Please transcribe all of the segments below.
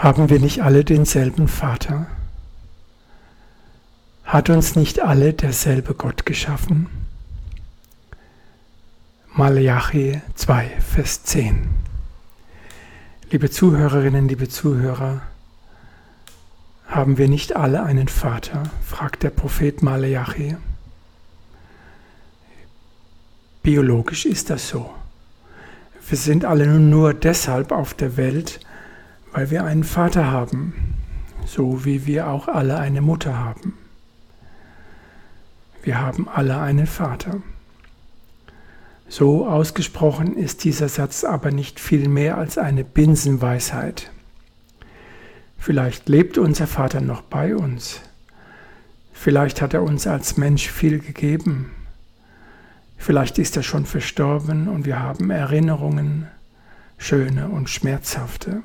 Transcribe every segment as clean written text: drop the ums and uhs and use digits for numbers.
Haben wir nicht alle denselben Vater? Hat uns nicht alle derselbe Gott geschaffen? Maleachi 2, Vers 10. Liebe Zuhörerinnen, liebe Zuhörer, haben wir nicht alle einen Vater? Fragt der Prophet Maleachi. Biologisch ist das so. Wir sind alle nur deshalb auf der Welt, weil wir einen Vater haben, so wie wir auch alle eine Mutter haben. Wir haben alle einen Vater. So ausgesprochen ist dieser Satz aber nicht viel mehr als eine Binsenweisheit. Vielleicht lebt unser Vater noch bei uns. Vielleicht hat er uns als Mensch viel gegeben. Vielleicht ist er schon verstorben und wir haben Erinnerungen, schöne und schmerzhafte.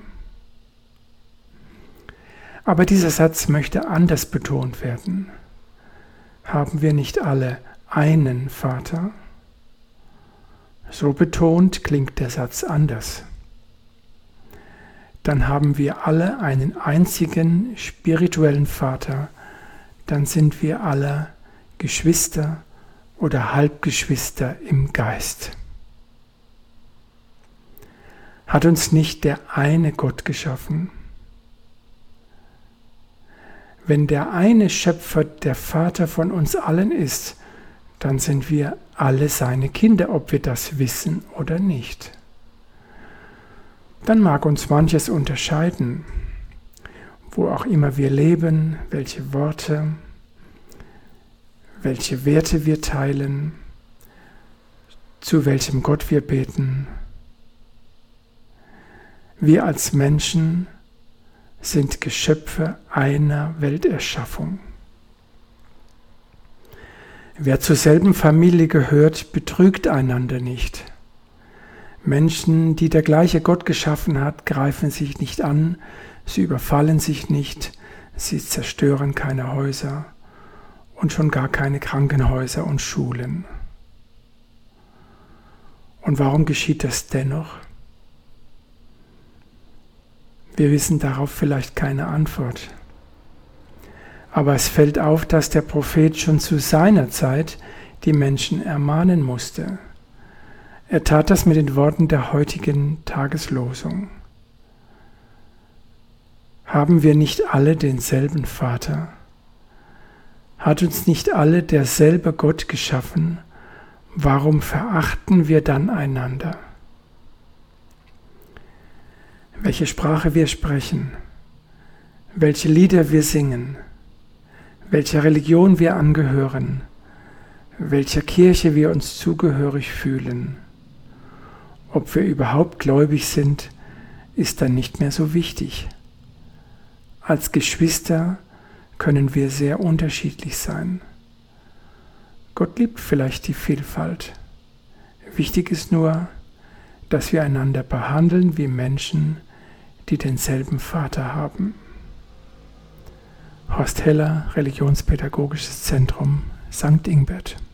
Aber dieser Satz möchte anders betont werden. Haben wir nicht alle einen Vater? So betont klingt der Satz anders. Dann haben wir alle einen einzigen spirituellen Vater, dann sind wir alle Geschwister oder Halbgeschwister im Geist. Hat uns nicht der eine Gott geschaffen? Wenn der eine Schöpfer der Vater von uns allen ist, dann sind wir alle seine Kinder, ob wir das wissen oder nicht. Dann mag uns manches unterscheiden, wo auch immer wir leben, welche Worte, welche Werte wir teilen, zu welchem Gott wir beten. Wir als Menschen sind Geschöpfe einer Welterschaffung. Wer zur selben Familie gehört, betrügt einander nicht. Menschen, die der gleiche Gott geschaffen hat, greifen sich nicht an, sie überfallen sich nicht, sie zerstören keine Häuser und schon gar keine Krankenhäuser und Schulen. Und warum geschieht das dennoch? Wir wissen darauf vielleicht keine Antwort. Aber es fällt auf, dass der Prophet schon zu seiner Zeit die Menschen ermahnen musste. Er tat das mit den Worten der heutigen Tageslosung. Haben wir nicht alle denselben Vater? Hat uns nicht alle derselbe Gott geschaffen? Warum verachten wir dann einander? Welche Sprache wir sprechen, welche Lieder wir singen, welcher Religion wir angehören, welcher Kirche wir uns zugehörig fühlen, ob wir überhaupt gläubig sind, ist dann nicht mehr so wichtig. Als Geschwister können wir sehr unterschiedlich sein. Gott liebt vielleicht die Vielfalt. Wichtig ist nur, dass wir einander behandeln wie Menschen, die denselben Vater haben. Horst Heller, Religionspädagogisches Zentrum, St. Ingbert.